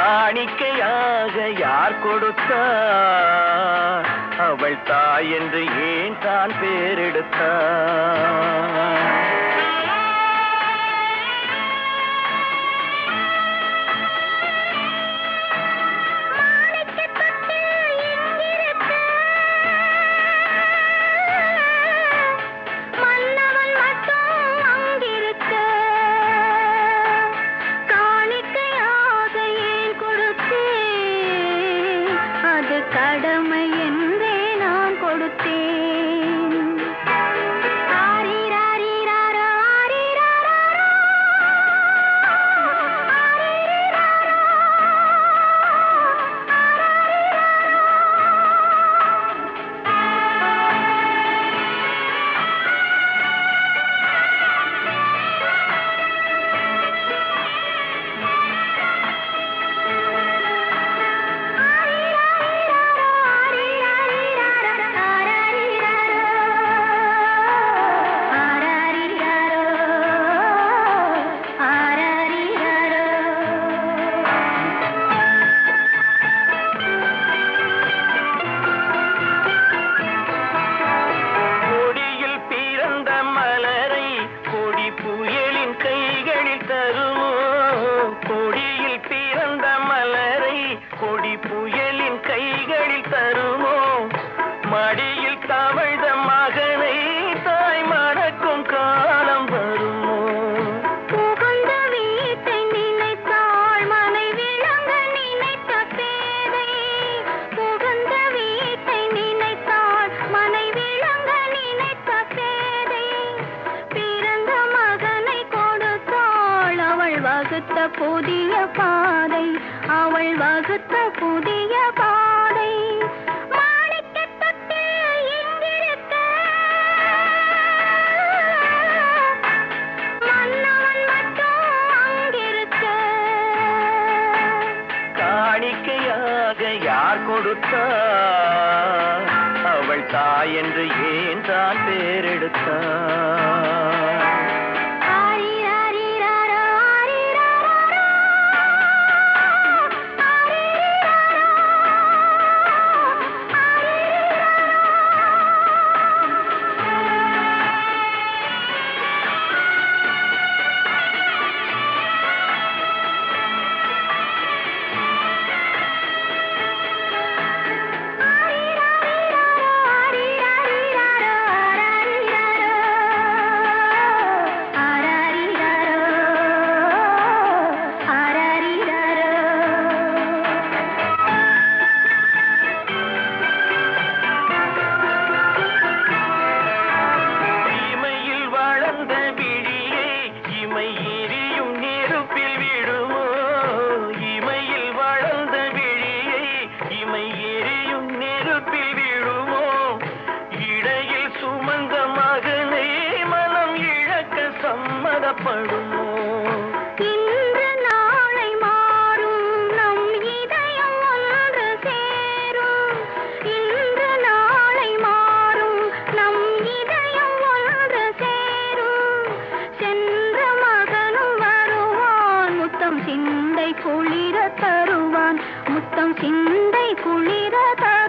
காணிக்கையாக யார் கொடுத்தார்? அவள் தாய் என்று ஏன் தான் பேரெடுத்தார்? கடமை என்றே நான் கொடுத்தேன். ஆரிராரிராரோ, ஆரிராரோ, கொடி புயலின் கைகளில் தருமோ? மடியில் தவழ்ந்த மகனை தாய் மணக்கும் காலம் வருமோ? புகுந்த வீட்டை நினைத்தாள் மனை விளங்க நினைத்த பேதை. புகுந்த வீட்டை நினைத்தாள் மனை விளங்க நினைத்த பேதை. பிறந்த மகனை கொடுத்தாள் அவள் வகுத்த புதிய பாதை. அவள் வகுத்த புதிய பாதை. மாணிக்கத் தொட்டில் இங்கிருக்க, மன்னவன் மட்டும் அங்கிருக்க. காணிக்கையாக யார் கொடுத்தார்? அவள் தாய் என்று ஏன் தான் பேரெடுத்தார்? சம்மதப்படுமோ? இன்று நாளை மாறும் நம் இதயம் ஒன்று சேரும். இன்று நாளை மாறும் நம் இதயம் ஒன்று சேரும். சென்ற மகனும் வருவான், முத்தம் சிந்தை குளிர தருவான். முத்தம் சிந்தை குளிர தருவான்.